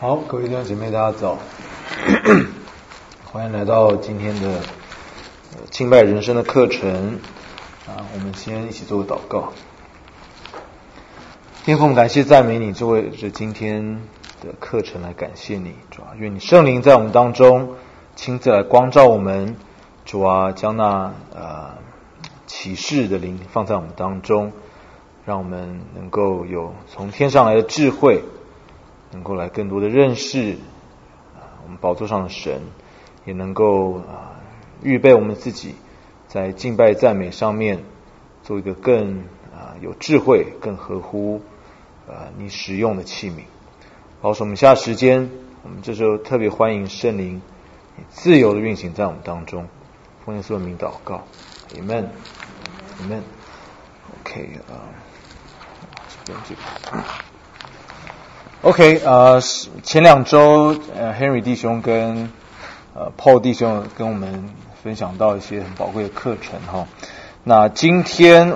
好，各位弟兄姐妹，大家早，欢迎来到今天的敬拜人生的课程我们先一起做个祷告。天父，我们感谢赞美你，就为着今天的课程来感谢你，主啊，愿你圣灵在我们当中亲自来光照我们，主啊，将那启示的灵放在我们当中，让我们能够有从天上来的智慧，能够来更多的认识我们宝座上的神，也能够预备我们自己在敬拜赞美上面做一个更有智慧、更合乎你使用的器皿。保守我们下时间，我们这时候特别欢迎圣灵自由的运行在我们当中。奉耶稣的名祷告 Amen Amen OK OK 前2周Henry 弟兄跟Paul 弟兄跟我们分享到一些很宝贵的课程哈。那今天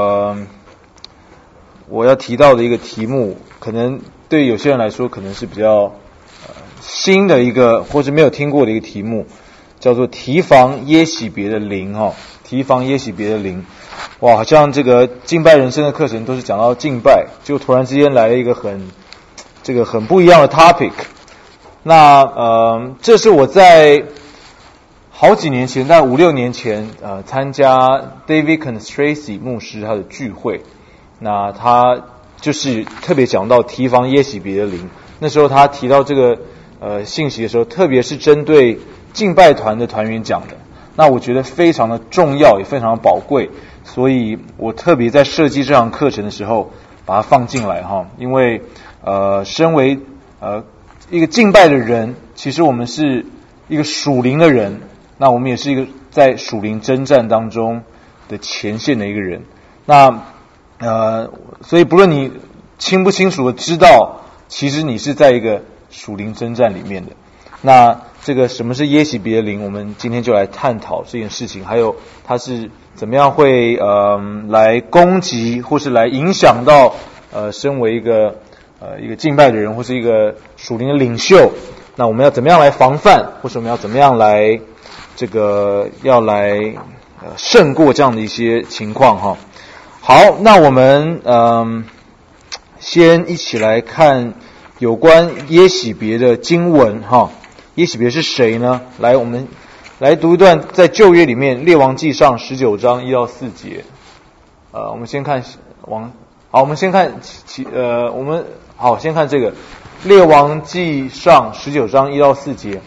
我要提到的一个题目，可能对有些人来说可能是比较新的一个，或是没有听过的一个题目，叫做提防耶洗别的灵哈。提防耶洗别的灵，哇，好像这个敬拜人生的课程都是讲到敬拜，就突然之间来了一个很不一样的 topic。 那这是我在好几年前，大概5-6年前参加 David Constracy 牧师他的聚会，那他就是特别讲到提防耶洗别的灵。那时候他提到这个信息的时候，特别是针对敬拜团的团员讲的，那我觉得非常的重要，也非常的宝贵，所以我特别在设计这堂课程的时候把它放进来哈。因为身为一个敬拜的人，其实我们是一个属灵的人，那我们也是一个在属灵征战当中的前线的一个人。那所以不论你清不清楚的知道，其实你是在一个属灵征战里面的。那这个什么是耶洗别的灵，我们今天就来探讨这件事情，还有它是怎么样会来攻击或是来影响到身为一个敬拜的人或是一个属灵的领袖，那我们要怎么样来防范，或是我们要怎么样来要来胜过这样的一些情况哈。好，那我们先一起来看有关耶洗别的经文哈。耶洗别是谁呢？来，我们来读一段在旧约里面列王记上19章1到4节。我们先看先看这个列王记上19章1到4节。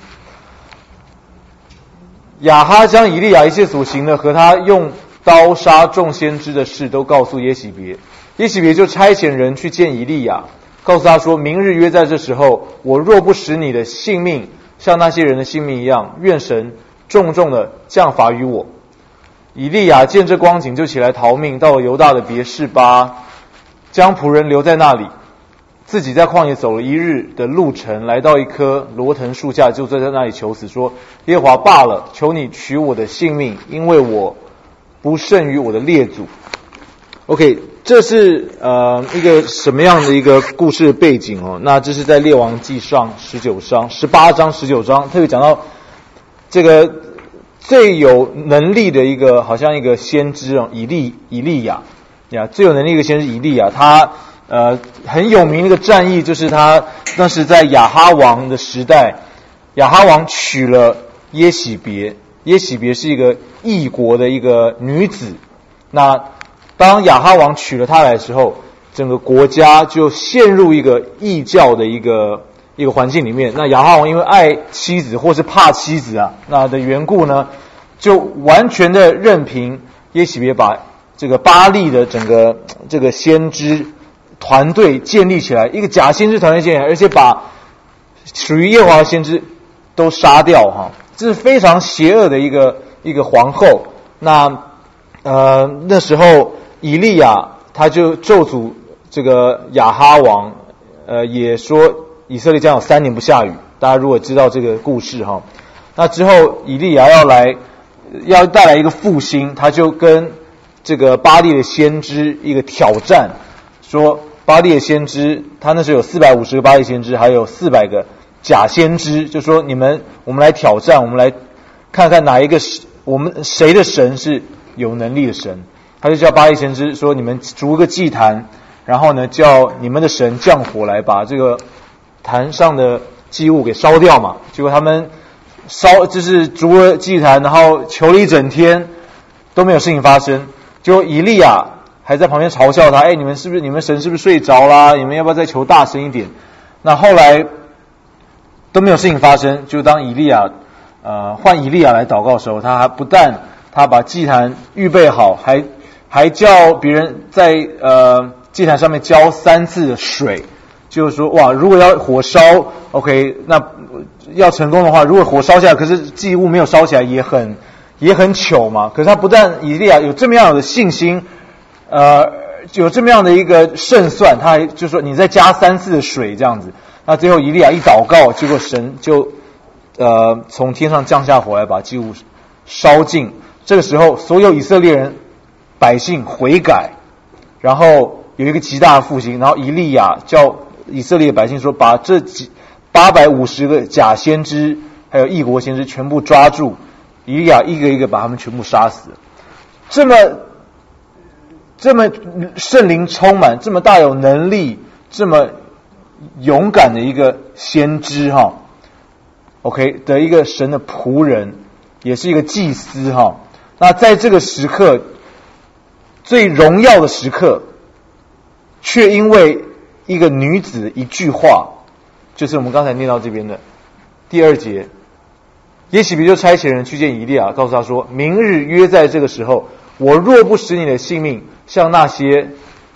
亚哈将以利亚一切所行的和他用刀杀众先知的事都告诉耶洗别，耶洗别就差遣人去见以利亚，告诉他说，明日约在这时候，我若不使你的性命像那些人的性命一样，愿神重重的降罚于我。以利亚见这光景，就起来逃命，到了犹大的别是巴，将仆人留在那里，自己在旷野走了1日的路程，来到一棵罗藤树下，就坐在那里求死，说，耶和华罢了，求你取我的性命，因为我不胜于我的列祖。 OK， 这是一个什么样的一个故事的背景哦？那这是在列王记上18章19章，特别讲到这个最有能力的一个，好像一个先知哦，以利亚呀，最有能力的一个先知以利亚，他很有名的一个战役，就是他那是在亚哈王的时代，亚哈王娶了耶洗别，耶洗别是一个异国的一个女子。那当亚哈王娶了她来的时候，整个国家就陷入一个异教的一个环境里面。那亚哈王因为爱妻子或是怕妻子那的缘故呢，就完全的任凭耶洗别把这个巴力的整个这个先知团队建立起来，一个假先知团队建立起来，而且把属于耶和华的先知都杀掉哈。这是非常邪恶的一个皇后。那时候以利亚他就咒诅这个亚哈王，也说以色列将有3年不下雨。大家如果知道这个故事哈，那之后以利亚要带来一个复兴，他就跟这个巴力的先知一个挑战，说巴力的先知，他那时候有450个巴力先知，还有400个假先知，就说我们来挑战，我们来看看哪一个谁的神是有能力的神。他就叫巴力先知说，你们筑一个祭坛，然后呢叫你们的神降火来把这个坛上的祭物给烧掉嘛。结果他们就是筑了祭坛，然后求了一整天都没有事情发生。结果以利亚还在旁边嘲笑他，你们神是不是睡着啦？你们要不要再求大声一点？那后来都没有事情发生。就当以利亚换以利亚来祷告的时候，他还不但他把祭坛预备好，还叫别人在祭坛上面浇3次的水，就是说哇，如果要火烧 OK， 那要成功的话，如果火烧下来，可是祭物没有烧起来也很糗嘛。可是他不但以利亚有这么样的信心，有这么样的一个胜算，他还就说你再加3次的水这样子。那最后以利亚一祷告，结果神就从天上降下火来把祭物烧尽。这个时候所有以色列人百姓悔改，然后有一个极大的复兴。然后以利亚叫以色列百姓说，把这850个假先知还有异国先知全部抓住，以利亚一个一个把他们全部杀死。这么圣灵充满，这么大有能力，这么勇敢的一个先知OK 的一个神的仆人，也是一个祭司那在这个时刻最荣耀的时刻，却因为一个女子的一句话，就是我们刚才念到这边的第2节，耶洗别就差遣人去见以利亚，告诉他说，明日约在这个时候，我若不使你的性命像那些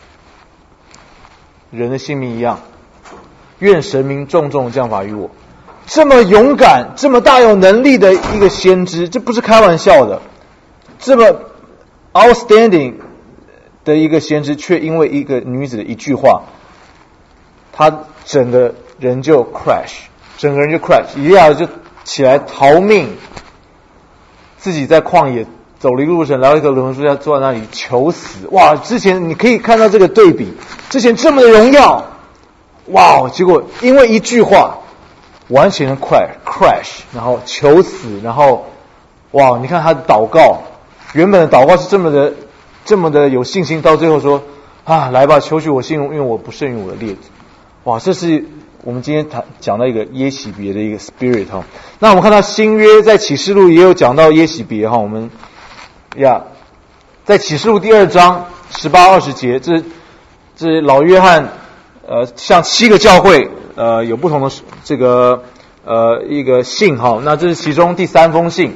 人的性命一样，愿神明重重降罚于我。这么勇敢，这么大有能力的一个先知，这不是开玩笑的，这么 outstanding 的一个先知，却因为一个女子的一句话，他整个人就 crash， 以利亚就起来逃命，自己在旷野走了一个路程，来到一个榕树下坐在那里求死。哇，之前你可以看到这个对比，之前这么的荣耀，哇，结果因为一句话完全的 crash， 然后求死，然后哇，你看他的祷告，原本的祷告是这么的有信心，到最后说来吧，求取我性命，因为我不胜于我的列祖。哇，这是我们今天讲到一个耶洗别的一个 spirit 那我们看到新约在启示录也有讲到耶洗别我们在启示录第2章18-20节，这老约翰向7个教会有不同的这个一个信那这是其中第3封信。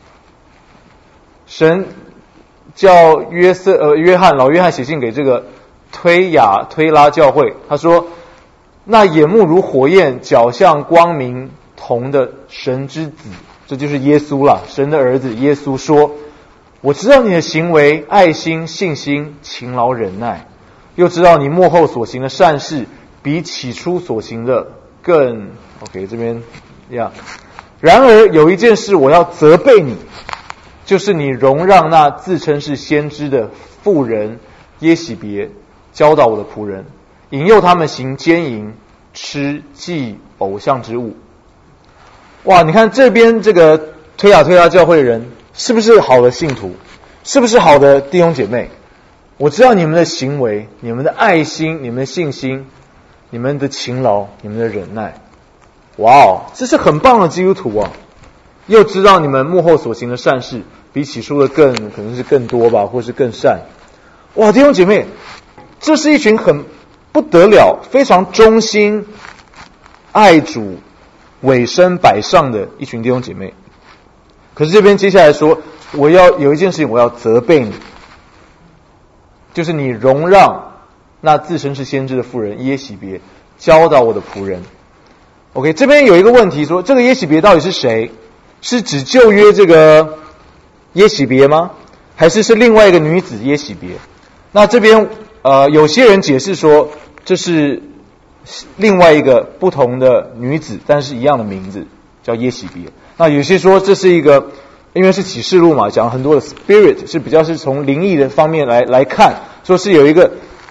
神叫老约翰写信给这个推拉教会，他说，那眼目如火焰，脚像光明铜的神之子，这就是耶稣啦，神的儿子耶稣说，我知道你的行为，爱心、信心、勤劳、忍耐，又知道你末后所行的善事比起初所行的更 OK 这边然而有一件事我要责备你，就是你容让那自称是先知的妇人耶洗别教导我的仆人，引诱他们行奸淫，吃祭偶像之物。哇，你看这边这个推拉教会的人是不是好的信徒，是不是好的弟兄姐妹？我知道你们的行为，你们的爱心，你们的信心，你们的勤劳，你们的忍耐。哇，这是很棒的基督徒又知道你们幕后所行的善事比起初的可能是更多吧，或是更善。哇，弟兄姐妹，这是一群很不得了，非常忠心爱主委身摆上的一群弟兄姐妹。可是这边接下来说，我要有一件事情我要责备你，就是你容让那自称是先知的妇人耶洗别教导我的仆人。 OK， 这边有一个问题说，这个耶洗别到底是谁？是指旧约这个耶洗别吗？还是另外一个女子耶洗别？那这边有些人解释说这是另外一个不同的女子，但是一样的名字叫耶洗别。那有些说这是一个，因为是启示录嘛，讲很多的 spirit 是比较是从灵异的方面来看，说是有一个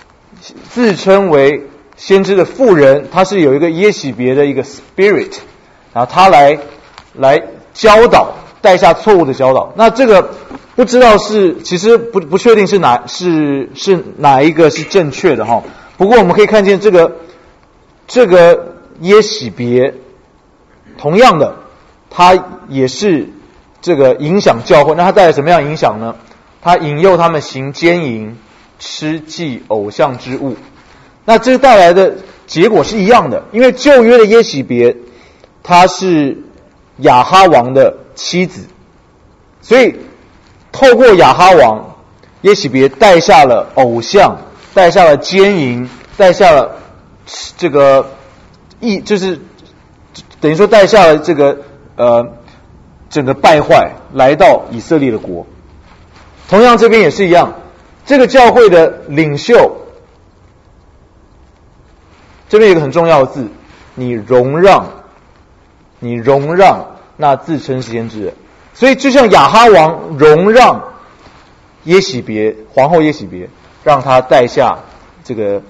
自称为先知的妇人，他是有一个耶洗别的一个 spirit， 然后他来教导，带下错误的教导。那这个不知道其实不确定是哪一个是正确的哈。不过我们可以看见这个耶洗别，同样的，他也是这个影响教会。那他带来什么样的影响呢？他引诱他们行奸淫，吃祭偶像之物。那这带来的结果是一样的，因为旧约的耶洗别，她是亚哈王的妻子，所以透过亚哈王，耶洗别带下了偶像，带下了奸淫，带下了这个就是等于说带下了这个整个败坏来到以色列的国。同样这边也是一样，这个教会的领袖，这边有一个很重要的字，你容让那自称先知人。所以就像亚哈王容让耶洗别皇后耶洗别，让他带下这个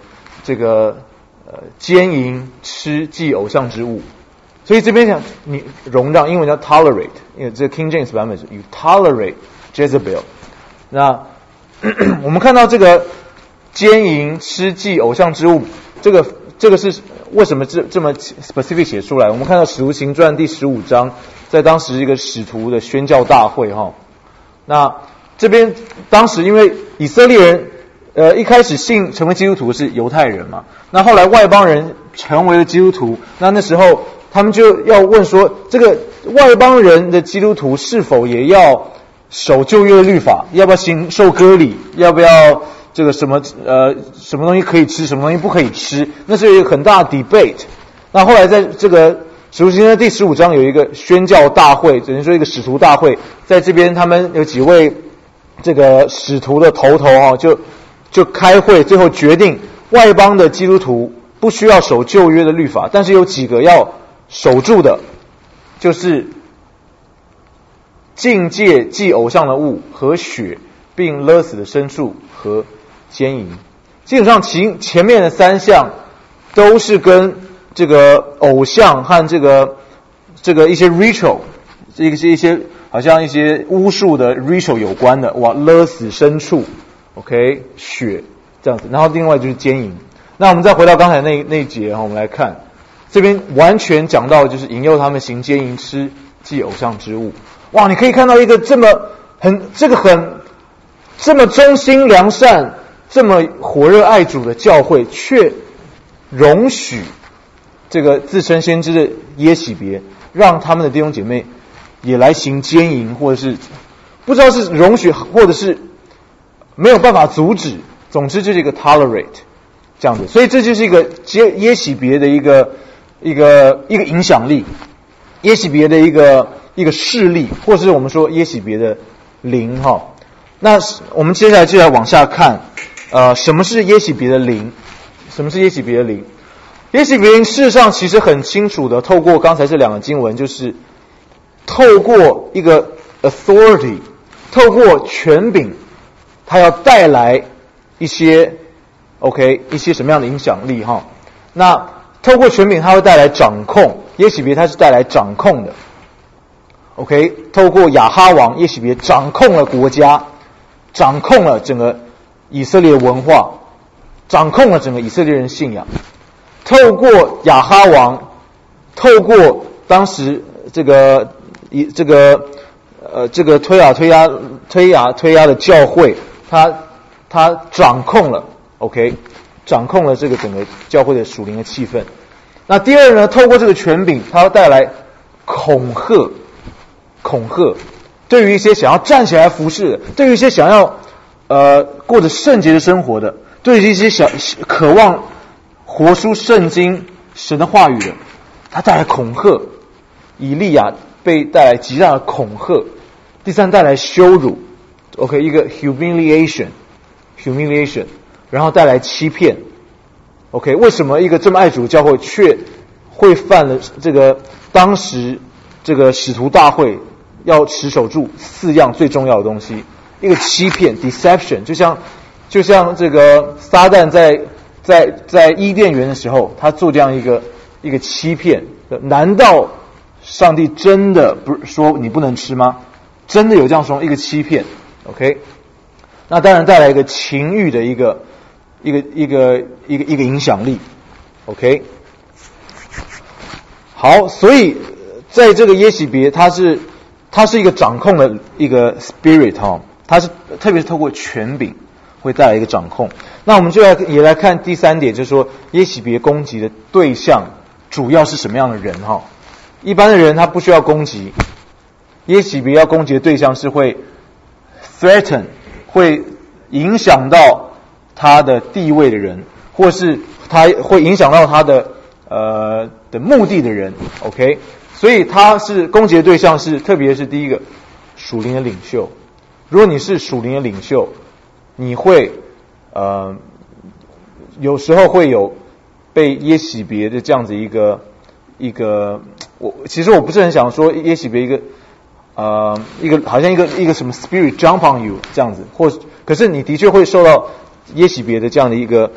奸淫吃祭偶像之物。所以这边讲你容让，英文叫 tolerate， 因为这个 King James 版本是 you tolerate Jezebel。那我们看到这个奸淫吃祭偶像之物，这个是为什么这么 specific 写出来？我们看到使徒行传第15章，在当时一个使徒的宣教大会哈。那这边当时因为以色列人一开始成为基督徒是犹太人嘛，那后来外邦人成为了基督徒，那时候他们就要问说，这个外邦人的基督徒是否也要守旧约的律法，要不要受割礼，要不要这个什么东西可以吃，什么东西不可以吃，那是有一个很大的 debate。那后来在这个使徒行传第15章有一个宣教大会，等于说一个使徒大会，在这边他们有几位这个使徒的头就开会，最后决定外邦的基督徒不需要守旧约的律法，但是有几个要守住的，就是禁戒祭偶像的物和血，并勒死的牲畜和奸淫。基本上前面的3项都是跟这个偶像和这个一些 ritual， 一些好像一些巫术的 ritual 有关的，勒死牲畜 ，OK， 血这样子。然后另外就是奸淫。那我们再回到刚才那一节，我们来看这边完全讲到就是引诱他们行奸淫，吃祭偶像之物。哇，你可以看到一个这么忠心良善、这么火热爱主的教会，却容许这个自称先知的耶洗别，让他们的弟兄姐妹也来行奸淫，或者是不知道是容许，或者是没有办法阻止。总之就是一个 tolerate 这样子，所以这就是一个耶洗别的一个影响力，耶洗别的一个势力，或是我们说耶洗别的灵哈。那我们接下来就来往下看，什么是耶洗别的灵？什么是耶洗别的灵？耶洗别灵事实上其实很清楚的，透过刚才这2个经文，就是透过一个 authority， 透过权柄，它要带来一些什么样的影响力哈？那透过权柄，它会带来掌控。耶洗别它是带来掌控的。OK， 透过亚哈王耶洗别掌控了国家，掌控了整个以色列文化，掌控了整个以色列人信仰。透过亚哈王，透过当时这个推雅的教会，他掌控了掌控了这个整个教会的属灵的气氛。那第二呢，透过这个权柄，它会带来恐吓，对于一些想要站起来服侍的，对于一些想要过着圣洁的生活的，对于一些渴望活出圣经神的话语的，它带来恐吓。以利亚被带来极大的恐吓。第三，带来羞辱，一个 humiliation， 然后带来欺骗。为什么一个这么爱主的教会却会犯了这个当时这个使徒大会要持守住4样最重要的东西？一个欺骗 deception， 就像这个撒旦在在伊甸园的时候，他做这样一个欺骗，难道上帝真的不是说你不能吃吗？真的有这样说一个欺骗 ，OK？ 那当然带来一个情欲的一个影响力 ，OK？ 好，所以在这个耶洗别，他是一个掌控的一个 spirit 哈，他是特别是透过权柄会带来一个掌控。那我们就也来看第三点，就是说耶洗别攻击的对象主要是什么样的人哈？一般的人他不需要攻击，耶洗别要攻击的对象是会 threaten， 会影响到他的地位的人，或是他会影响到他的目的的人 ，OK？ 所以他是攻击的对象是，特别是第一个属灵的领袖。如果你是属灵的领袖，你会有时候会有被耶洗别的这样子一个，其实我不是很想说耶洗别一个好像一个什么 spirit jump on you 这样子，可是你的确会受到耶洗别的这样的一个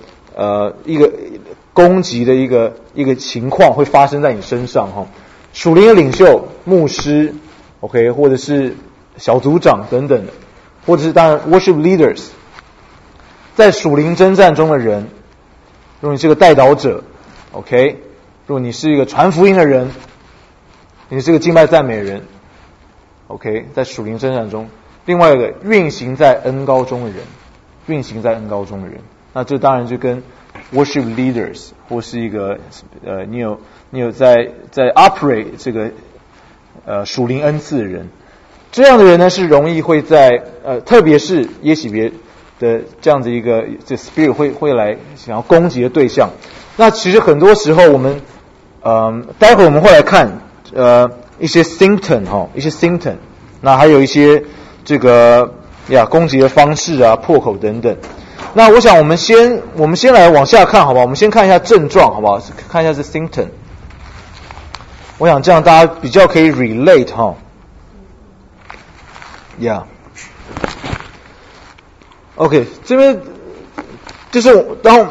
攻击的一个情况会发生在你身上哈。属灵的领袖、牧师 ，OK， 或者是小组长等等的，或者是当然 worship leaders， 在属灵征战中的人，如果你是个代祷者 ，OK， 如果你是一个传福音的人，你是个敬拜赞美的人 ，OK， 在属灵征战中，另外一个运行在恩膏中的人，那这当然就跟 worship leaders 或是一个你有在 operate 这个属灵恩赐的人，这样的人呢是容易会在特别是耶洗别的这样子一个这 spirit 会来想要攻击的对象。那其实很多时候我们待会我们会来看一些 symptom 哈，一些 symptom， 那还有一些这个攻击的方式啊、破口等等。那我想我们先来往下看好不好？我们先看一下症状好不好？看一下这 symptom。我想这样大家比较可以 relate 哈。OK， 这边就是当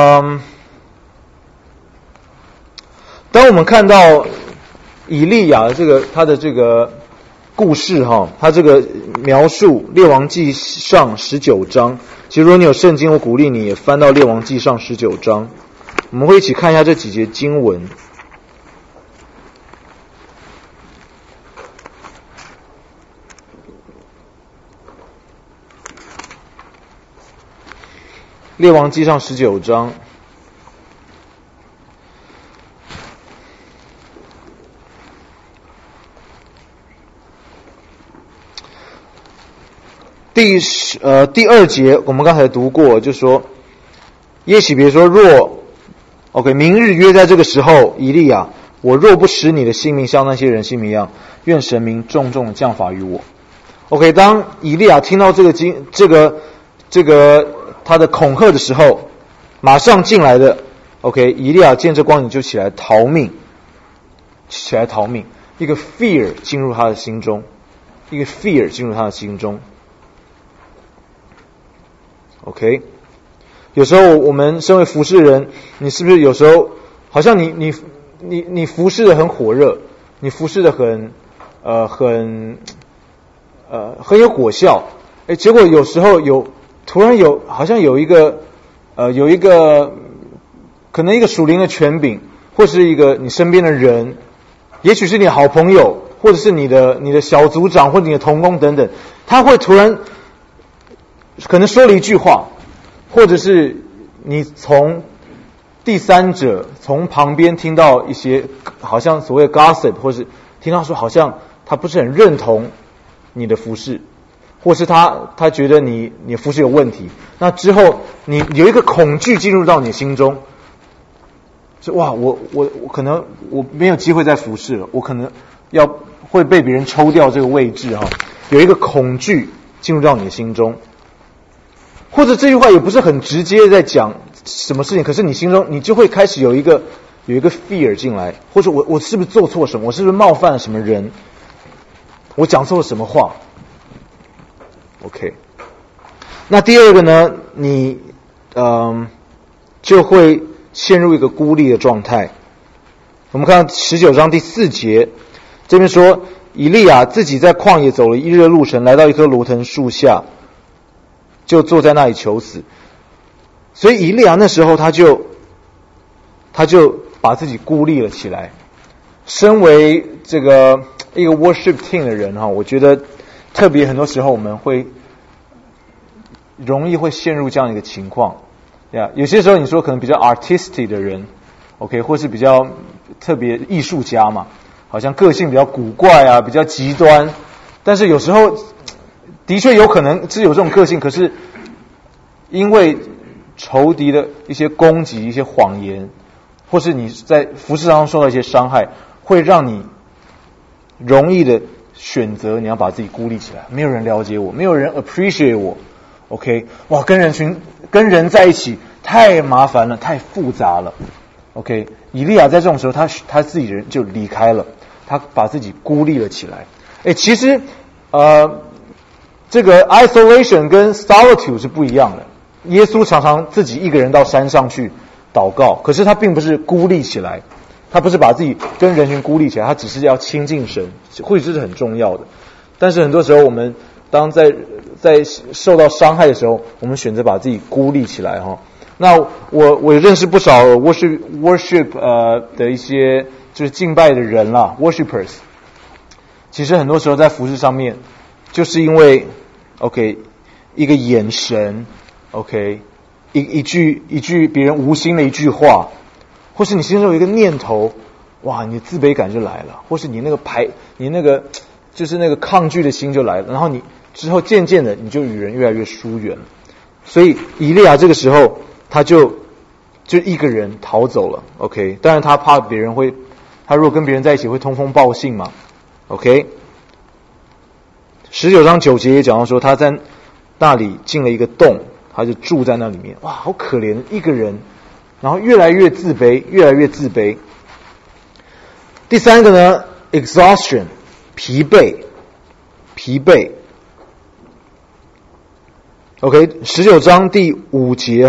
我们看到以利亚的他的这个故事哈，他这个描述列王纪上19章。其实如果你有圣经，我鼓励你也翻到列王纪上19章，我们会一起看一下这几节经文。列王纪上19章第二节，我们刚才读过，就说耶洗别说若 OK， 明日约在这个时候，以利亚，我若不使你的性命像那些人性命一样，愿神明重重的降罚于我。OK， 当以利亚听到这个他的恐吓的时候，马上进来的 OK， 以利亚见这光景就起来逃命，一个 fear 进入他的心中。OK， 有时候我们身为服侍人，你是不是有时候好像你服侍的很火热，你服侍的很有果效，结果有时候突然好像有一个可能一个属灵的权柄，或是一个你身边的人，也许是你的好朋友，或者是你的小组长或者你的同工等等，他会突然可能说了一句话，或者是你从第三者从旁边听到一些好像所谓的 gossip， 或是听到说好像他不是很认同你的服事，或是他觉得你服事有问题，那之后你有一个恐惧进入到你心中，是哇，我可能我没有机会再服事了，我可能会被别人抽掉这个位置哈，有一个恐惧进入到你的心中。或者这句话也不是很直接在讲什么事情，可是你心中你就会开始有一个 fear 进来，或者我是不是做错什么，我是不是冒犯了什么人，我讲错了什么话。OK， 那第二个呢，你就会陷入一个孤立的状态。我们看19章第4节，这边说以利亚自己在旷野走了1日的路程，来到一棵罗藤树下，就坐在那里求死。所以以利亚那时候他就把自己孤立了起来。身为这个一个 worship team 的人我觉得特别很多时候我们会容易会陷入这样一个情况。有些时候你说可能比较 artistic 的人 OK 或是比较特别艺术家嘛，好像个性比较古怪啊，比较极端，但是有时候的确有可能是有这种个性，可是因为仇敌的一些攻击，一些谎言，或是你在服事上受到一些伤害，会让你容易的选择你要把自己孤立起来，没有人了解我，没有人 appreciate 我 OK 哇，跟人在一起太麻烦了，太复杂了 OK 以利亚在这种时候他自己人就离开了，他把自己孤立了起来。其实这个 isolation 跟 solitude 是不一样的。耶稣常常自己一个人到山上去祷告，可是他并不是孤立起来，他不是把自己跟人群孤立起来，他只是要亲近神，或许这是很重要的。但是很多时候我们当在受到伤害的时候，我们选择把自己孤立起来那我也认识不少 worship 的一些就是敬拜的人啦 worshipers。其实很多时候在服事上面，就是因为 OK 一个眼神 OK 一句别人无心的一句话，或是你心中有一个念头，哇，你的自卑感就来了，或是你那个就是那个抗拒的心就来了，然后你之后渐渐的你就与人越来越疏远了。所以以利亚这个时候他就一个人逃走了 OK 当然他怕别人会，他如果跟别人在一起会通风报信嘛 OK 19章9节也讲到说他在那里进了一个洞，他就住在那里面，哇，好可怜一个人，然后越来越自卑，越来越自卑。第三个呢 exhaustion 疲惫 OK 19章第5节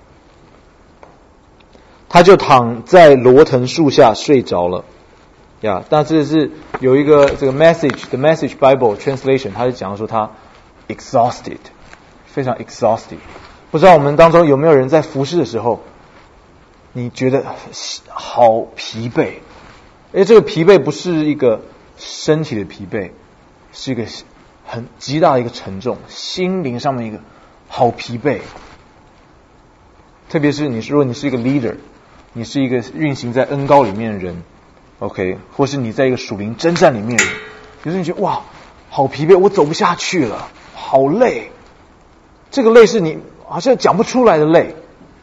他就躺在罗藤树下睡着了但这是有一个这个 The Message Bible Translation 他就讲说他 exhausted 非常 exhausted。 不知道我们当中有没有人在服事的时候你觉得好疲惫，这个疲惫不是一个身体的疲惫，是一个很极大的一个沉重，心灵上面一个好疲惫。特别是如果你是一个 leader， 你是一个运行在恩膏里面的人 OK 或是你在一个属灵征战里面的人，有时候你觉得哇好疲惫，我走不下去了，好累，这个累是你好像讲不出来的累。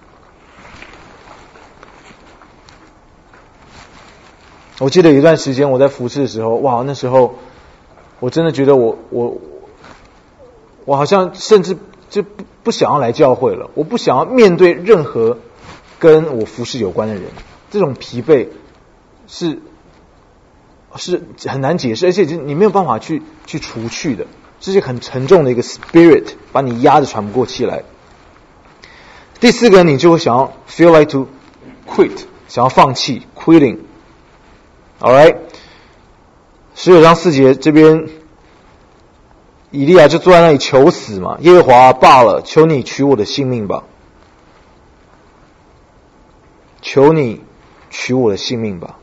我记得有一段时间我在服事的时候，哇，那时候我真的觉得我好像甚至就不想要来教会了，我不想要面对任何跟我服事有关的人，这种疲惫是很难解释，而且你没有办法去除去的，这是很沉重的一个 spirit 把你压得喘不过气来。第四个，你就会想要 feel like to quit， 想要放弃 quitting。 Alright 19章4节这边以利亚就坐在那里求死嘛，耶和华罢了，求你取我的性命吧，求你取我的性命吧，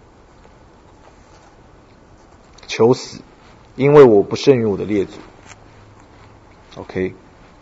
求死，因为我不胜于我的列祖。 OK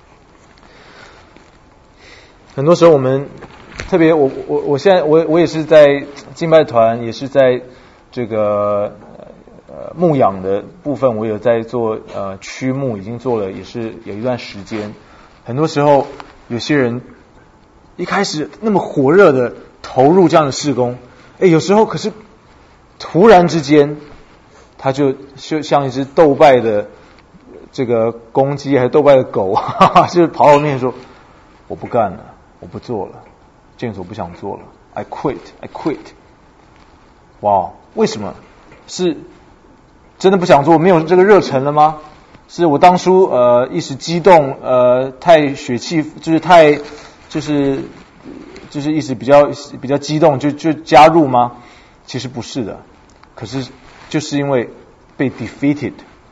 很多时候我们特别我现在我也是在敬拜团，也是在这个牧养的部分，我有在做区牧，已经做了也是有一段时间。很多时候有些人一开始那么火热的投入这样的事工，有时候可是突然之间他就像一只斗败的这个公鸡还是斗败的狗就是跑到我面前说我不干了，我不做了，这样子我不想做了， I quit。 哇，为什么？是真的不想做，没有这个热忱了吗？是我当初一时激动太血气，就是太就是就是一时比较激动就加入吗？其实不是的，可是就是因为被 defeated，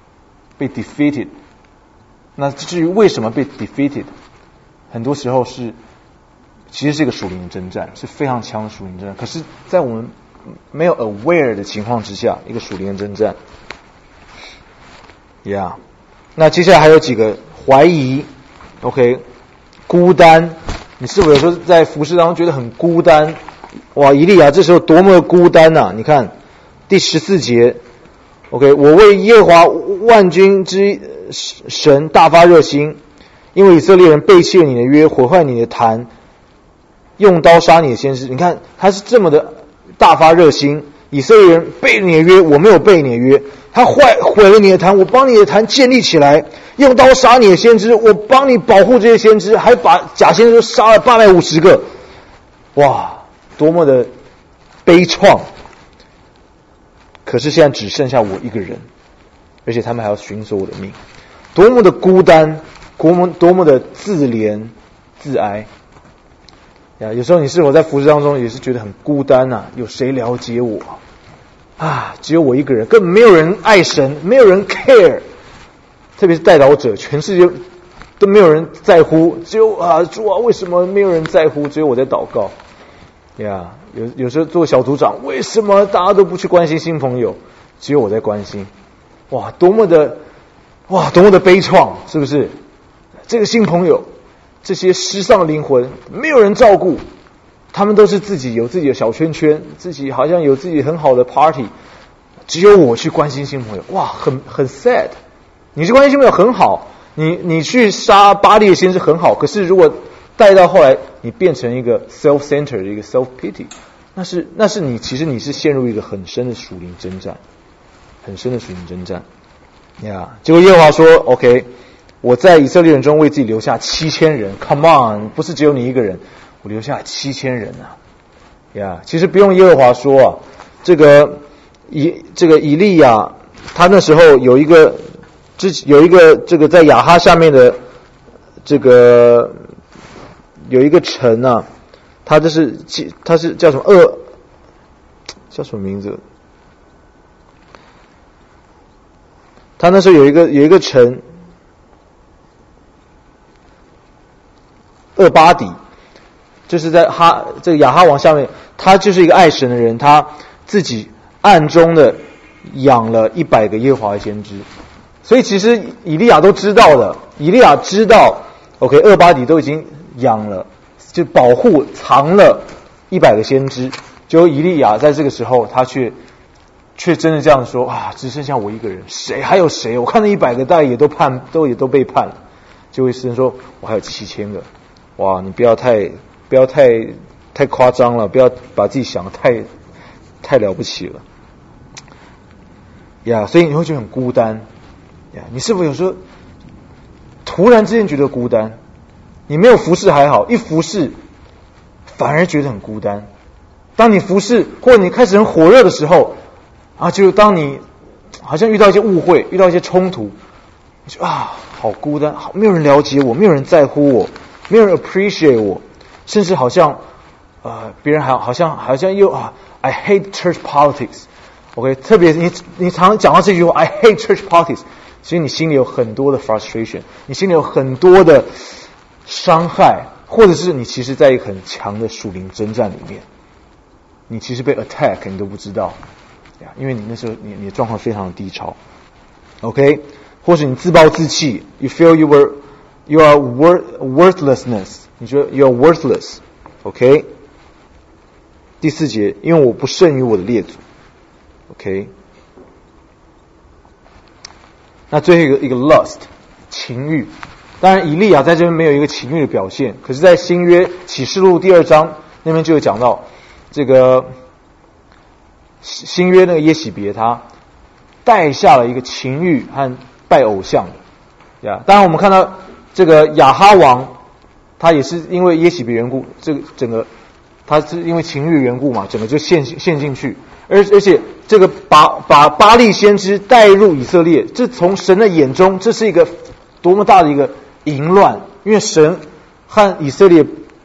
那至于为什么被 defeated， 很多时候其实是一个属灵的征战，是非常强的属灵征战。可是，在我们没有 aware 的情况之下，一个属灵的征战。Yeah， 那接下来还有几个怀疑 ，OK， 孤单。你是否有时候在服事当中觉得很孤单？哇，以利亚这时候多么的孤单啊！你看第14节 ，OK， 我为耶和华万军之神大发热心，因为以色列人背弃了你的约，毁坏你的坛，用刀杀你的先知。你看他是这么的大发热心，以色列人背了你的约，我没有背你的约。他毁了你的坛，我帮你的坛建立起来，用刀杀你的先知，我帮你保护这些先知，还把假先知杀了850个。哇，多么的悲怆！可是现在只剩下我一个人，而且他们还要寻索我的命，多么的孤单，多么的自怜自哀呀！有时候你是否在服事当中也是觉得很孤单啊？有谁了解我啊？只有我一个人，根本没有人爱神，没有人 care， 特别是代祷者，全世界都没有人在乎，只有主啊，为什么没有人在乎？只有我在祷告呀。有时候做小组长，为什么大家都不去关心新朋友？只有我在关心。哇，多么的悲怆，是不是？这个新朋友，这些失丧的灵魂，没有人照顾。他们都是自己有自己的小圈圈，自己好像有自己很好的 party， 只有我去关心新朋友，哇，很 sad。你去关心新朋友很好，你去杀巴力的先知很好，可是如果带到后来，你变成一个 self-centered 的一个 self-pity， 那是你其实你是陷入一个很深的属灵征战，呀。结果耶和华说 ，OK， 我在以色列人中为自己留下7000人 ，Come on， 不是只有你一个人。我留下7000人啊，呀！其实不用耶和华说啊，这个以利亚，他那时候有一个这个在亚哈下面的这个有一个城啊，他是叫什么叫什么名字？他那时候有一个城厄巴底。就是在这个亚哈王下面，他就是一个爱神的人，他自己暗中的养了100个耶和华的先知，所以其实以利亚都知道的，以利亚知道 ，OK， 厄巴底都已经养了，就保护藏了100个先知，就以利亚在这个时候，他却真的这样说啊，只剩下我一个人，还有谁？我看那100个大概也都被判了，就会神说，我还有7000个，哇，你不要太夸张了，不要把自己想得太了不起了呀，所以你会觉得很孤单呀。你是否有时候突然之间觉得孤单？你没有服侍还好，一服侍反而觉得很孤单。当你服侍或者你开始很火热的时候啊，就当你好像遇到一些误会，遇到一些冲突，你就好孤单，没有人了解我，没有人在乎我，没有人 appreciate 我。甚至好像，别人好像又I hate church politics，OK， 特别你常常讲到这句话 I hate church politics， 其实你心里有很多的 frustration， 你心里有很多的伤害，或者是你其实在一个很强的属灵征战里面，你其实被 attack 你都不知道，因为你那时候你的状况非常的低潮 ，OK， 或是你自暴自弃 ，you feel you are worthlessness。你觉得 you're worthless， OK？ 第4节，因为我不胜于我的列祖 ，OK？ 那最后一个 lust 情欲，当然以利亚在这边没有一个情欲的表现，可是在新约启示录第2章那边就有讲到这个新约那个耶洗别他带下了一个情欲和拜偶像的呀。当然我们看到这个亚哈王。他也是因为耶洗别缘故，这个整个他是因为情欲缘故嘛，整个就陷进去，而且这个把巴力先知带入以色列，这从神的眼中，这是一个多么大的一个淫乱，因为神和以色列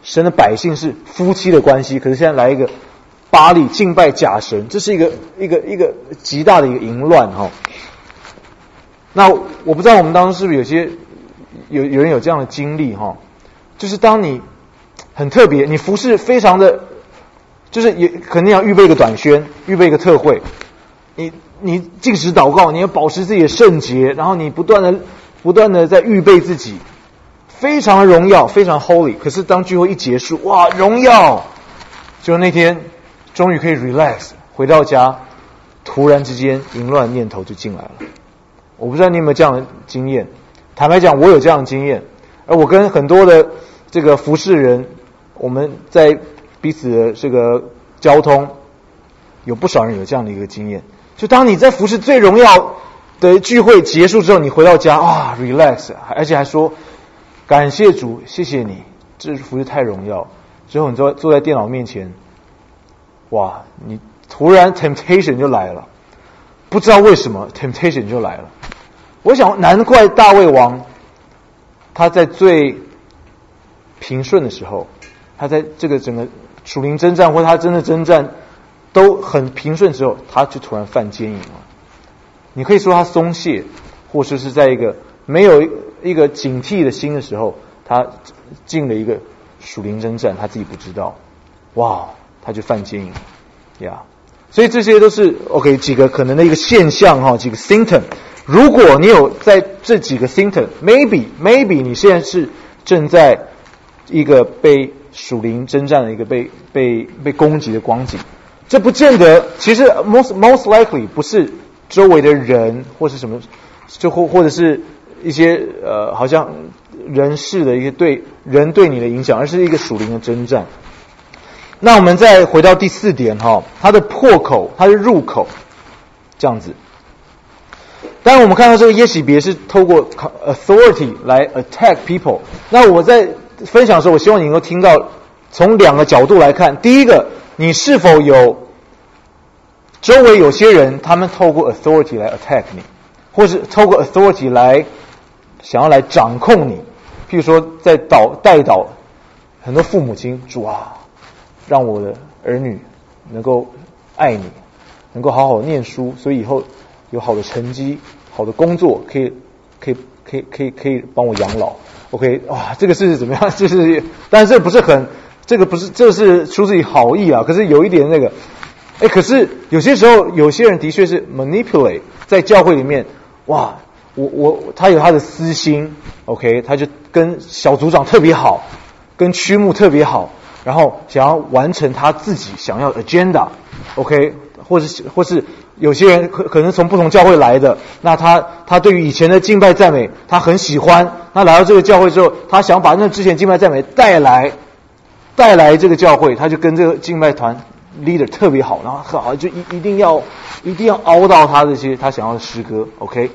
神的百姓是夫妻的关系，可是现在来一个巴力敬拜假神，这是一个极大的一个淫乱哈。那我不知道我们当时是不是有人有这样的经历哈，就是当你很特别，你服侍非常的，就是也肯定要预备一个短宣，预备一个特会，你禁食祷告，你要保持自己的圣洁，然后你不断的在预备自己，非常的荣耀，非常 holy。可是当聚会一结束，哇，荣耀！就那天终于可以 relax， 回到家，突然之间淫乱的念头就进来了。我不知道你有没有这样的经验？坦白讲，我有这样的经验，而我跟很多的这个服侍人，我们在彼此的这个交通，有不少人有这样的一个经验。就当你在服侍最荣耀的聚会结束之后，你回到家啊 relax， 而且还说感谢主，谢谢你，这服侍太荣耀。之后你坐在电脑面前，哇，你突然 temptation 就来了，不知道为什么 temptation 就来了。我想难怪大卫王他在最平顺的时候，他在这个整个属灵征战或他真的征战都很平顺之后，他就突然犯奸淫了。你可以说他松懈，或者是在一个没有一个警惕的心的时候，他进了一个属灵征战，他自己不知道，哇，他就犯奸淫呀。所以这些都是 OK 几个可能的一个现象哈，几个 symptom。如果你有在这几个 symptom，maybe 你现在是正在一个被属灵征战的一个被攻击的光景，这不见得，其实 most likely 不是周围的人或是什么，就或者是一些好像人事的一些对你的影响，而是一个属灵的征战。那我们再回到第4点哈，它的破口，它的入口，这样子。当然我们看到这个耶洗别是透过 authority 来 attack people。那我在分享的时候，我希望你能够听到从2个角度来看。第一个，你是否有周围有些人他们透过 authority 来 attack 你，或是透过 authority 来想要来掌控你。譬如说在带祷，很多父母亲，主啊，让我的儿女能够爱你，能够好好念书，所以以后有好的成绩，好的工作，可以帮我养老。OK， 哇，这个是怎么样？就是，但是这是出自于好意啊。可是有一点那个，可是有些时候有些人的确是 manipulate， 在教会里面，哇，他有他的私心 ，OK， 他就跟小组长特别好，跟区牧特别好，然后想要完成他自己想要的 agenda，OK， 或是有些人可能从不同教会来的，那他对于以前的敬拜赞美他很喜欢，那来到这个教会之后，他想把那之前敬拜赞美带来这个教会，他就跟这个敬拜团 leader 特别好，然后很好，就一定要凹到他这些他想要的诗歌 ，OK。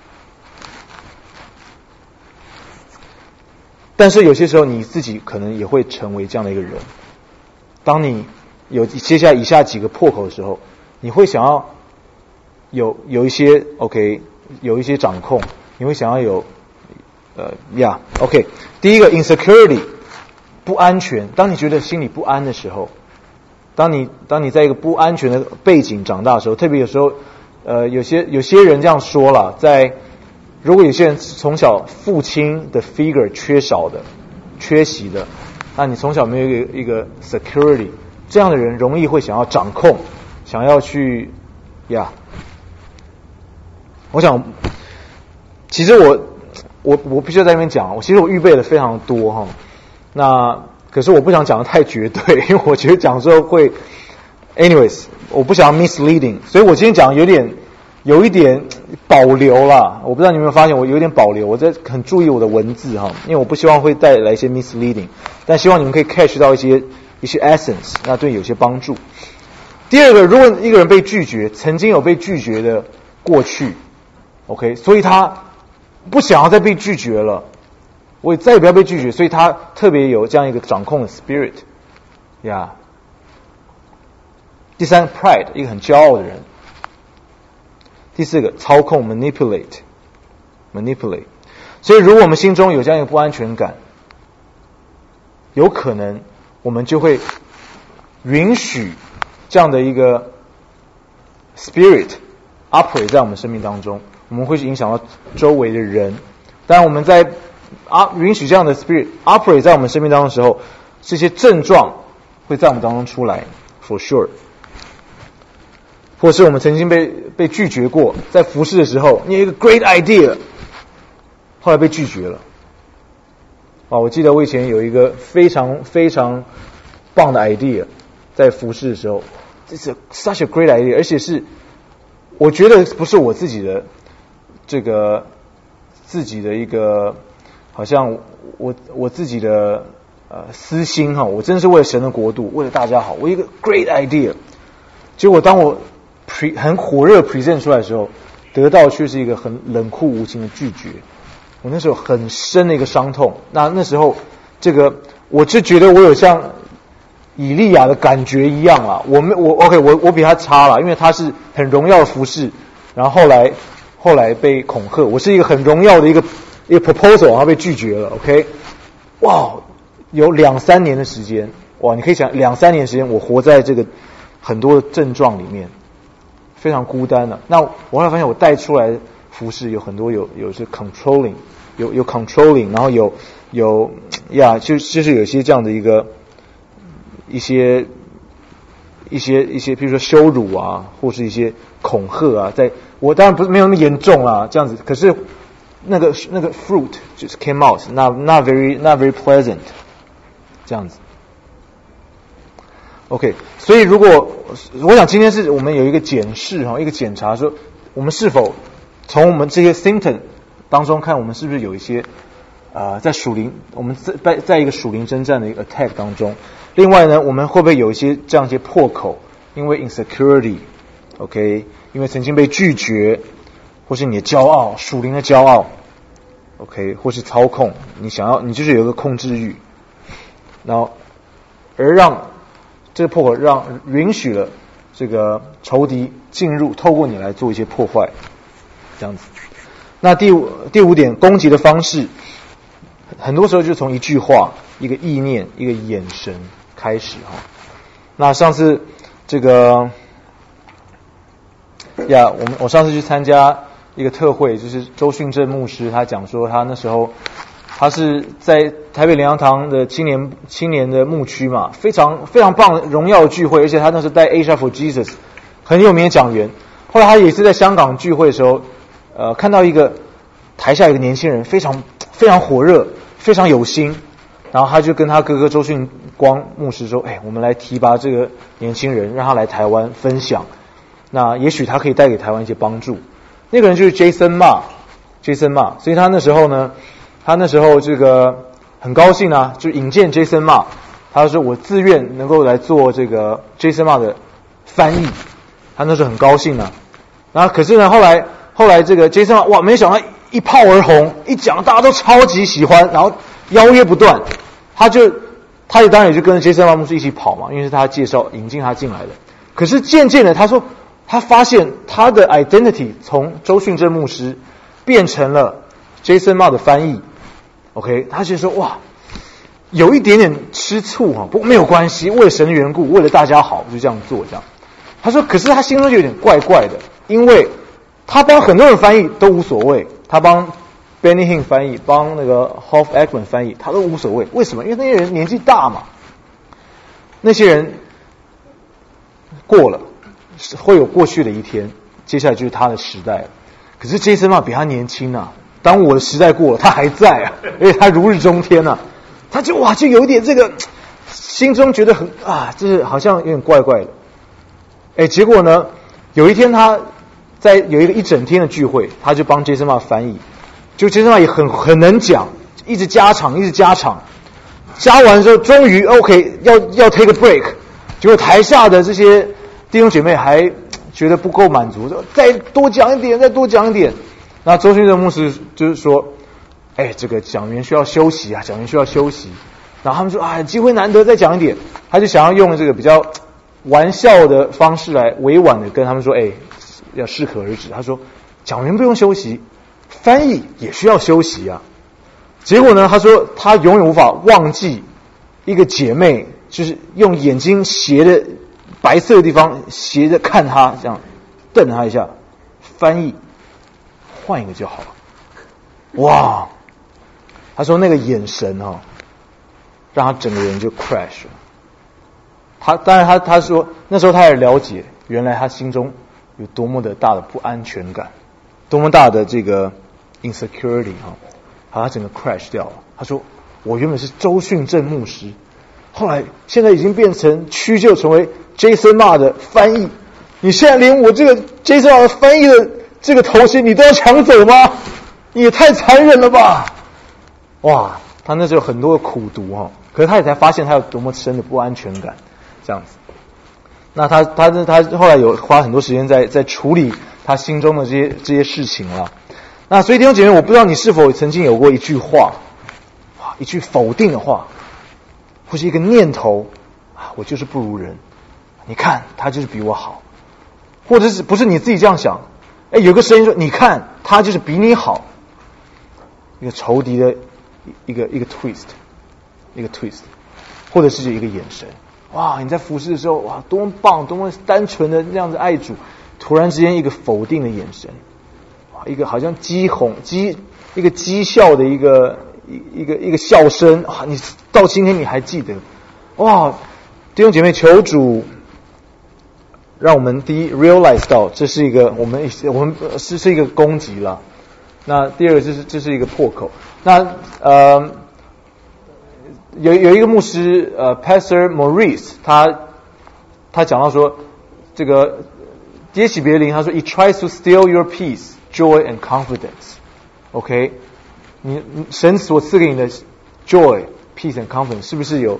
但是有些时候你自己可能也会成为这样的一个人，当你有接下来以下几个破口的时候，你会想要有一些 OK， 有一些掌控，你会想要有OK。第一个 insecurity， 不安全。当你觉得心里不安的时候，当你在一个不安全的背景长大的时候，特别有时候有些人这样说了，如果有些人从小父亲的 figure 缺席的，那你从小没有一个 security， 这样的人容易会想要掌控，想要去我想，其实我必须要在那边讲，其实我预备了非常多哈。那可是我不想讲的太绝对，因为我觉得讲之后会 anyways， 我不想要 misleading， 所以我今天讲有一点保留啦。我不知道你有没有发现我有一点保留，我在很注意我的文字哈，因为我不希望会带来一些 misleading， 但希望你们可以 catch 到一些 essence， 那对你有些帮助。第二个，如果一个人被拒绝，曾经有被拒绝的过去 OK， 所以他不想要再被拒绝了，我也再也不要被拒绝，所以他特别有这样一个掌控的 spirit 第三 pride， 一个很骄傲的人。第4个操控 manipulate。 所以如果我们心中有这样一个不安全感， 有可能我们就会允许这样的一个 spirit operate 在我们生命当中，我们会影响到周围的人。当然我们在允许这样的 spirit operate 在我们生命当中的时候，这些症状会在我们当中出来 for sure。或是我们曾经被拒绝过，在服事的时候，你有一个 great idea， 后来被拒绝了。我记得我以前有一个非常非常棒的 idea， 在服事的时候，这是 such a great idea， 而且是我觉得不是我自己的一个，好像我自己的私心哈，我真的是为了神的国度，为了大家好，我有一个 great idea， 结果当我很火热 present 出来的时候，得到却是一个很冷酷无情的拒绝。我那时候很深的一个伤痛。那时候我就觉得我有像以利亚的感觉一样啦。我比他差啦，因为他是很荣耀的服事，然后后来被恐吓。我是一个很荣耀的一个 proposal， 然后被拒绝了。OK， 哇，有2-3年的时间，哇，你可以想2-3年的时间，我活在这个很多的症状里面。非常孤单的。那我后来发现，我带出来的服饰有很多有是 controlling， 有 controlling， 然后就是有些这样的一些，譬如说羞辱啊，或是一些恐吓啊，我当然不是没有那么严重啦，这样子。可是那个 fruit 就是 came out， not very pleasant， 这样子。OK， 所以如果我想今天是我们有一个检视一个检查，说我们是否从我们这些 symptom 当中看，我们是不是有一些在属灵，我们在一个属灵征战的一个 attack 当中。另外呢，我们会不会有一些这样一些破口，因为 insecurity， OK， 因为曾经被拒绝，或是你的骄傲，属灵的骄傲 ，OK， 或是操控，你就是有一个控制欲，然后而让这个破口允许了这个仇敌进入，透过你来做一些破坏，这样子。那第五点，攻击的方式，很多时候就从一句话、一个意念、一个眼神开始哈。那上次我上次去参加一个特会，就是周训正牧师他讲说，他那时候他是在台北灵粮堂的青年的牧区嘛，非常非常棒的荣耀的聚会，而且他那时候带 Asia for Jesus 很有名的讲员。后来他也是在香港聚会的时候，看到台下有一个年轻人非常非常火热，非常有心，然后他就跟他哥哥周训光牧师说：“我们来提拔这个年轻人，让他来台湾分享，那也许他可以带给台湾一些帮助。”那个人就是 Jason Ma， 所以他那时候很高兴啊，就引荐 Jason Ma， 他说我自愿能够来做这个 Jason Ma 的翻译，他那时候很高兴啊。然后可是呢，后来这个 Jason Ma 哇，没想到一炮而红，一讲大家都超级喜欢，然后邀约不断，他也当然也就跟着 Jason Ma 牧师一起跑嘛，因为是他介绍引进他进来的。可是渐渐的，他说他发现他的 identity 从周训正牧师变成了 Jason Ma 的翻译。OK， 他就说哇，有一点点吃醋哈，不过没有关系，为了神的缘故，为了大家好，就这样做这样。他说，可是他心中就有点怪怪的，因为他帮很多人翻译都无所谓，他帮 Benny Hinn 翻译，帮那个 Hoff Ekman 翻译，他都无所谓。为什么？因为那些人年纪大嘛，那些人过了会有过去的一天，接下来就是他的时代了。可是 Jason Ma 比他年轻啊。当我的时代过了，他还在啊，而且他如日中天啊，他就有一点心中觉得就是好像有点怪怪的。结果呢，有一天他在有一整天的聚会，他就帮 Jason Ma 翻译，就 Jason Ma 也很能讲，一直加长，加完之后终于 OK 要 take a break， 结果台下的这些弟兄姐妹还觉得不够满足，再多讲一点。那周训正牧师就是说，这个讲员需要休息啊，然后他们说机会难得，再讲一点。他就想要用这个比较玩笑的方式来委婉的跟他们说，要适可而止。他说，讲员不用休息，翻译也需要休息啊。结果呢，他说他永远无法忘记一个姐妹就是用眼睛斜的白色的地方斜着看他，这样瞪他一下，翻译换一个就好了。哇，他说那个眼神让他整个人就 crash 了。当然他说那时候他也了解，原来他心中有多么的大的不安全感，多么大的这个 insecurity 好，他整个 crash 掉了。他说我原本是周训正牧师，后来现在已经变成屈就成为 Jason Ma 的翻译，你现在连我这个 Jason Ma 的翻译的这个头衔你都要抢走吗？你也太残忍了吧！哇，他那时候有很多的苦读可是他也才发现他有多么深的不安全感，这样子。那他后来有花很多时间在处理他心中的这些事情了。那所以弟兄姐妹，我不知道你是否曾经有过一句话，一句否定的话，或是一个念头，我就是不如人，你看他就是比我好，或者是不是你自己这样想？有个声音说，你看他就是比你好，一个仇敌的一个 twist， 或者是一个眼神。哇，你在服侍的时候，哇，多么棒，多么单纯的这样子爱主，突然之间一个否定的眼神，哇，一个好像讥笑的一个笑声啊！你到今天你还记得？哇，弟兄姐妹，求主让我们第一 realize 到这是一个我们是一个攻击了。那第二个这是一个破口。那有一个牧师Pastor Maurice 他讲到说，这个耶洗别灵他说 It tries to steal your peace, joy and confidence. OK， 你神所赐给你的 joy, peace and confidence 是不是有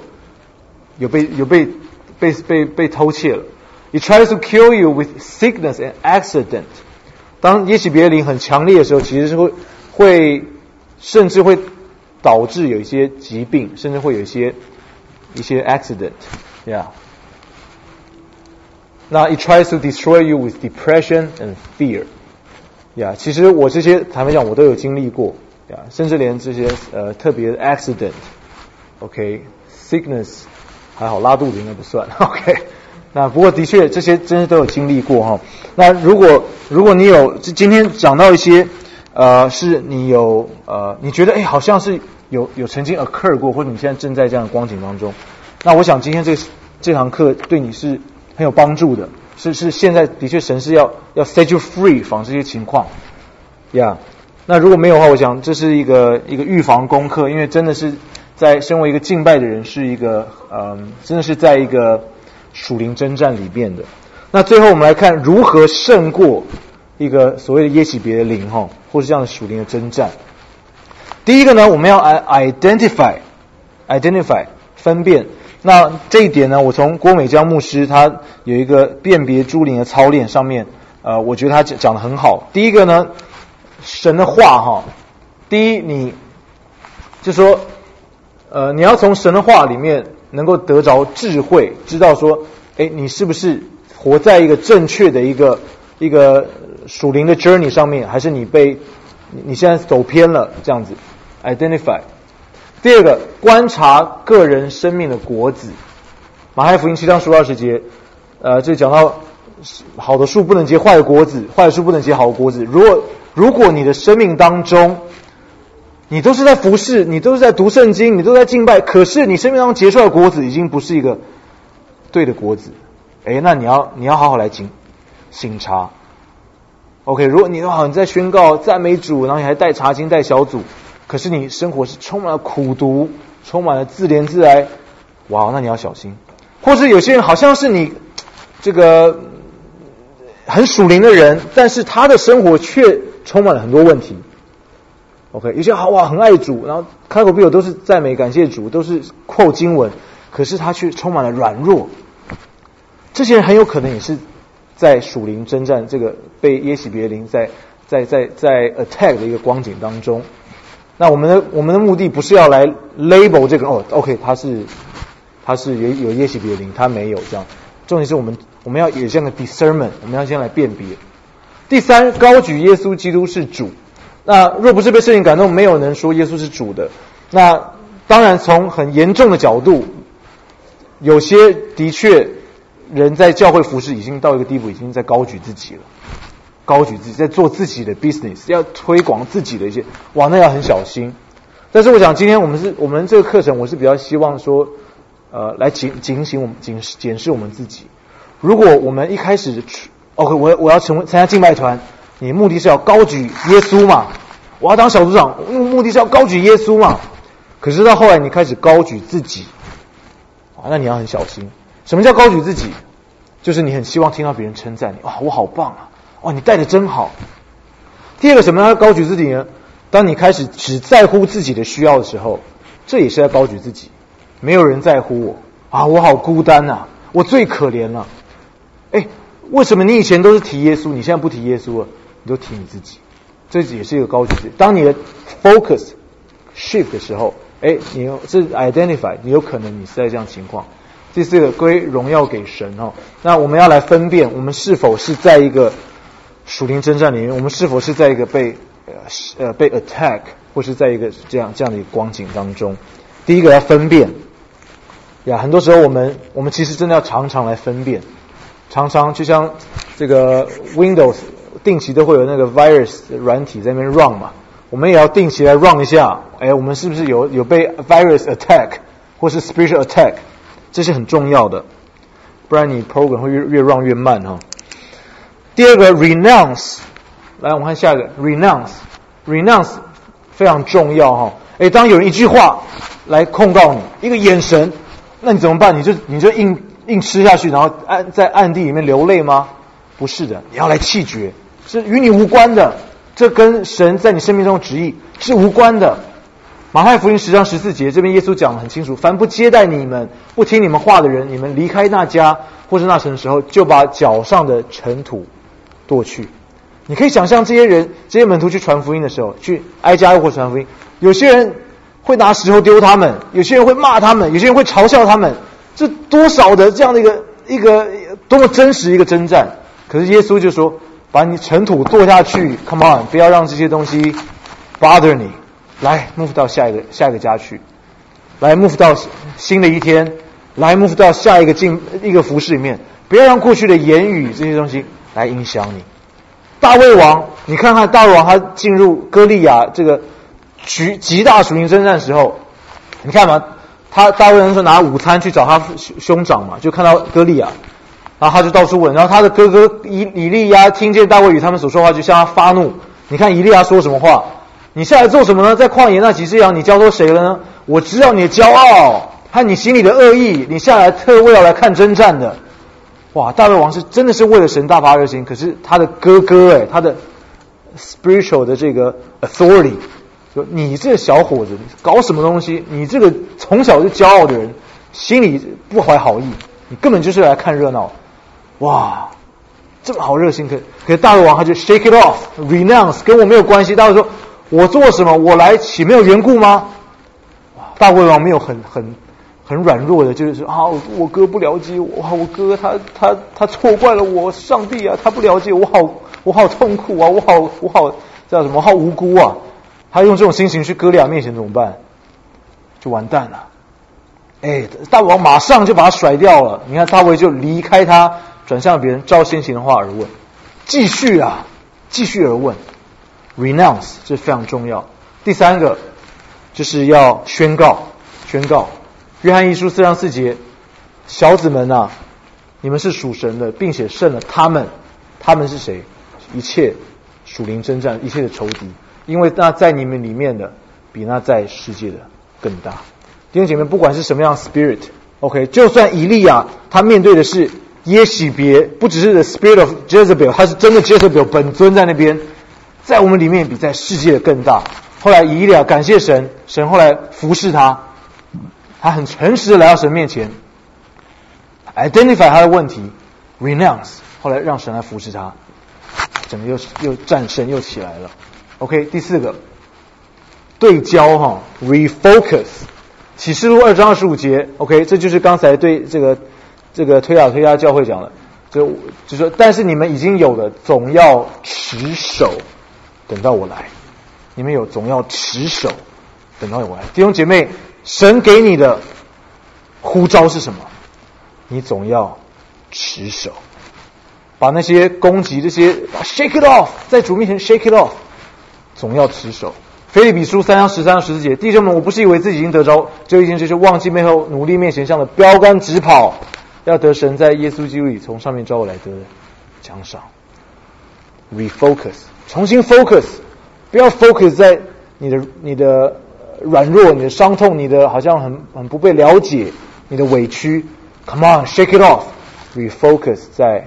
被偷窃了？ It tries to kill you with sickness and accident. 当耶洗别灵很强烈的时候，其实是会甚至会导致有一些疾病，甚至会有一些 accident， yeah。那 it tries to destroy you with depression and fear， yeah。其实我这些坦白讲我都有经历过， yeah， 甚至连这些特别的 accident，OK，sickness， 还好拉肚子应该不算 ，OK。那不过的确这些真的都有经历过那如果你有今天讲到一些是你有你觉得好像是有曾经 occur 过，或者你现在正在这样的光景当中，那我想今天这堂课对你是很有帮助的，是现在的确神是要 set you free 防这些情况，yeah。那如果没有的话，我想这是一个预防功课，因为真的是在身为一个敬拜的人，是一个真的是在一个属灵征战里面的。那最后我们来看如何胜过一个所谓的耶洗别的灵或是这样的属灵的征战。第一个呢，我们要 identify 分辨。那这一点呢，我从郭美江牧师他有一个辨别诸灵的操练上面，我觉得他讲得很好。第一个呢，神的话第一你就说你要从神的话里面能够得着智慧，知道说你是不是活在一个正确的一个属灵的 journey 上面，还是你现在走偏了这样子 identify。 第二个，观察个人生命的果子。马太福音7章20节这讲到好的树不能结坏的果子，坏的树不能结好的果子。如果你的生命当中你都是在服侍，你都是在读圣经，你都在敬拜，可是你生命当中结出来的果子已经不是一个对的果子，那你要好好来省察。OK， 如果你在宣告赞美主，然后你还带查经带小组，可是你生活是充满了苦毒，充满了自怜自哀，哇，那你要小心。或是有些人好像是你这个很属灵的人，但是他的生活却充满了很多问题。OK， 有些很爱主，然后开口闭口都是赞美感谢主，都是quote经文，可是他却充满了软弱。这些人很有可能也是在属灵征战这个被耶洗别灵在 attack 的一个光景当中。那我们的目的不是要来 label 这个OK 他是有耶洗别灵，他没有这样。重点是我们要有这样的 discernment， 我们要先来辨别。第三，高举耶稣基督是主。那若不是被圣灵感动，没有人说耶稣是主的。那当然从很严重的角度，有些的确人在教会服事已经到一个地步，已经在高举自己了，高举自己，在做自己的 business， 要推广自己的一些，哇，那要很小心。但是我想今天我们这个课程，我是比较希望说，来检视我们自己。如果我们一开始 OK， 我要参加敬拜团，你目的是要高举耶稣嘛？我要当小组长，目的是要高举耶稣嘛？可是到后来你开始高举自己，那你要很小心。什么叫高举自己？就是你很希望听到别人称赞你，哇，我好棒啊！哇，你带的真好。第二个，什么叫高举自己呢？当你开始只在乎自己的需要的时候，这也是在高举自己。没有人在乎我啊，我好孤单啊，我最可怜了。为什么你以前都是提耶稣，你现在不提耶稣了？你都提你自己，这也是一个高举自己。当你的 focus shift 的时候，你是 identify， 你有可能你是在这样情况。第四个，归荣耀给神哦。那我们要来分辨，我们是否是在一个属灵征战里面，我们是否是在一个被 attack， 或是在一个这样的一个光景当中。第一个要分辨呀，很多时候我们其实真的要常常来分辨，常常就像这个 Windows 定期都会有那个 virus 软体在那边 run 嘛，我们也要定期来 run 一下，我们是不是有被 virus attack 或是 spiritual attack， 这是很重要的，不然你 program 会越 run 越慢哈。第二个 renounce， 来我们看下一个 renounce 非常重要哈。当有人一句话来控告你，一个眼神，那你怎么办？你就硬吃下去，然后在暗地里面流泪吗？不是的，你要来弃绝，是与你无关的，这跟神在你生命中的旨意是无关的。马太福音10章14节，这边耶稣讲得很清楚，凡不接待你们、不听你们话的人，你们离开那家或是那城的时候，就把脚上的尘土跺去。你可以想象这些门徒去传福音的时候，去挨家挨户传福音，有些人会拿石头丢他们，有些人会骂他们，有些人会嘲笑他们，这多少的这样的一个多么真实一个征战。可是耶稣就说，把你尘土跺下去 ，Come on， 不要让这些东西 bother 你，来 move 到下一个家去，来 move 到新的一天，来 move 到下一个服事里面，不要让过去的言语这些东西来影响你。大卫王，你看看大卫王他进入歌利亚这个极大属灵征战的时候，你看嘛，大卫王说拿午餐去找他兄长嘛，就看到歌利亚，然后他就到处问，然后他的哥哥以利亚听见大卫与他们所说话，就向他发怒。你看以利亚说什么话？你下来做什么呢？在旷野那几只羊，你交托谁了呢？我知道你的骄傲和你心里的恶意，你下来特为要来看征战的。哇，大卫王是真的是为了神大发热心，可是他的哥哥他的 spiritual 的这个 authority 说，你这个小伙子搞什么东西？你这个从小就骄傲的人，心里不怀好意，你根本就是来看热闹。哇，这么好热心，可是大卫王他就 shake it off renounce， 跟我没有关系。大卫说，我做什么？我来岂没有缘故吗？哇，大卫王没有很软弱的，就是说我哥不了解我，我哥他错怪了我，上帝啊，他不了解我，我好痛苦啊，我好叫什么？我好无辜啊！他用这种心情去歌利亚面前怎么办？就完蛋了。大卫王马上就把他甩掉了。你看大卫就离开他，转向别人，照先行的话而问，继续而问 ，renounce 这非常重要。第三个就是要宣告。约翰一书4章4节，小子们啊，你们是属神的，并且胜了他们。他们是谁？一切属灵征战，一切的仇敌，因为那在你们里面的，比那在世界的更大。弟兄姐妹，不管是什么样的 spirit，OK， 就算以利亚他面对的是耶洗别，不只是 the spirit of Jezebel， 他是真的 Jezebel 本尊在那边，在我们里面比在世界的更大。后来以利亚感谢神，神后来服侍他很诚实的来到神面前 ，identify 他的问题 ，renounce， 后来让神来服侍他，整个又战胜又起来了。OK， 第四个对焦refocus， 启示录2章25节 ，OK， 这就是刚才对这个推拉教会讲的，就说，但是你们已经有了，总要持守，等到我来。你们有总要持守，等到我来。弟兄姐妹， 神给你的呼召是什么？你总要持守，把那些攻击这些 shake it off， 在主面前 shake it off， 总要持守。腓立比书3章13到14节，弟兄们，我不是以为自己已经得着，就一件事，就是忘记背后，努力面前向的标杆直跑，要得神在耶稣基督里从上面召我来得的奖赏。refocus， 重新 focus， 不要 focus 在你的软弱、你的伤痛、你的好像很不被了解、你的委屈。Come on， shake it off， refocus 在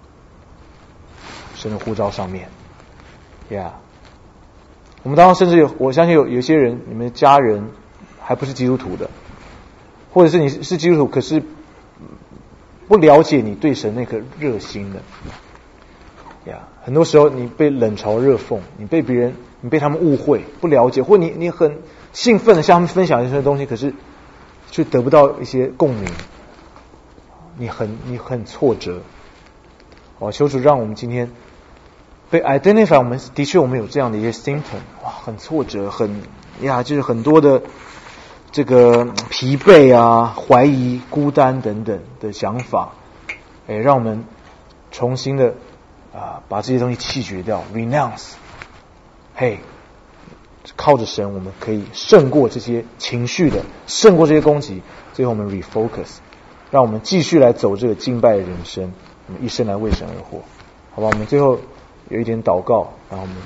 神的呼召上面。Yeah， 我们当中甚至我相信有些人，你们的家人还不是基督徒的，或者是你是基督徒，可是不了解你对神那颗热心的。很多时候你被冷嘲热讽，你被他们误会，不了解，或你很兴奋的向他们分享一些东西，可是却得不到一些共鸣，你很挫折。求主让我们今天被 identify， 我们有这样的一些 symptom， 很挫折，就是很多的这个疲惫啊、怀疑、孤单等等的想法，让我们重新的把这些东西弃绝掉 ，renounce。靠着神，我们可以胜过这些情绪的，胜过这些攻击。最后我们 refocus， 让我们继续来走这个敬拜的人生，我们一生来为神而活，好吧？我们最后有一点祷告，然后我们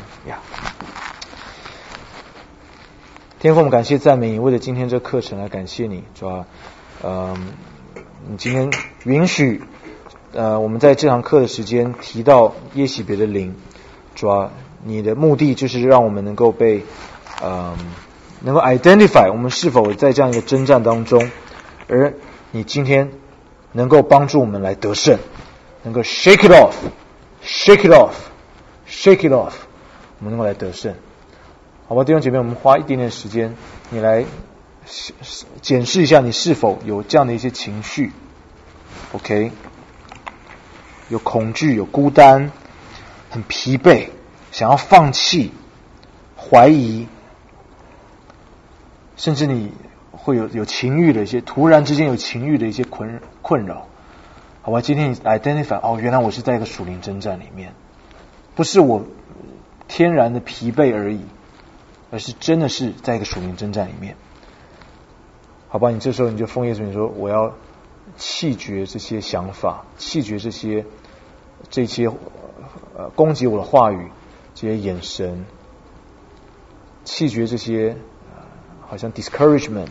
天父，我们感谢赞美你，为了今天这课程来感谢你，主啊，你今天允许我们在这堂课的时间提到耶洗别的灵，主啊，你的目的就是让我们能够被能够 identify 我们是否在这样一个征战当中，而你今天能够帮助我们来得胜，能够 shake it off， shake it off， shake it off， 我们能够来得胜。好吧，弟兄姐妹，我们花一点点时间，你来检视一下你是否有这样的一些情绪 ，OK， 有恐惧，有孤单，很疲惫，想要放弃，怀疑，甚至你会有情欲的一些，突然之间有情欲的一些困扰。好吧，今天你 identify， 原来我是在一个属灵征战里面，不是我天然的疲惫而已，而是真的是在一个属灵征战里面。好吧，你这时候你就奉耶稣名说，我要弃绝这些想法，弃绝这些攻击我的话语，这些眼神，弃绝这些好像 discouragement，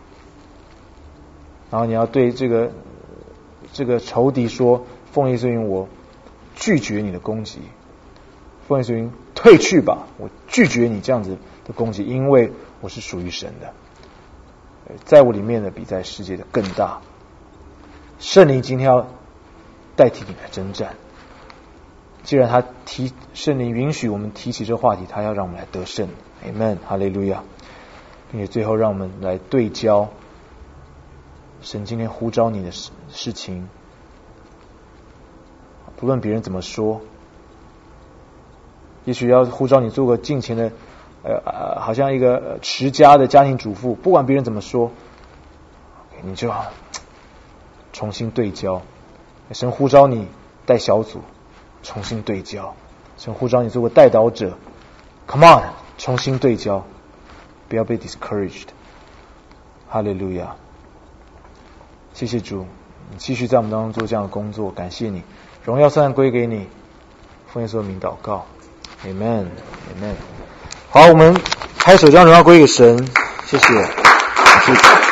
然后你要对这个仇敌说，奉耶稣名，我拒绝你的攻击，奉耶稣名，退去吧，我拒绝你这样子的攻击，因为我是属于神的，在我里面的比在世界的更大。圣灵今天要代替你来征战，既然圣灵允许我们提起这个话题，他要让我们来得胜。 Amen， 哈利路亚。并且最后让我们来对焦神今天呼召你的事情，不论别人怎么说，也许要呼召你做个敬虔的好像一个持家的家庭主妇，不管别人怎么说，你就要重新对焦。神呼召你带小组，重新对焦。神呼召你做个带导者， Come on， 重新对焦，不要被 discouraged。 哈利路亚。谢谢主，你继续在我们当中做这样的工作，感谢你，荣耀颂赞归给你，奉耶稣的名祷告， Amen Amen。 好，我们拍手将荣耀归给神，谢谢。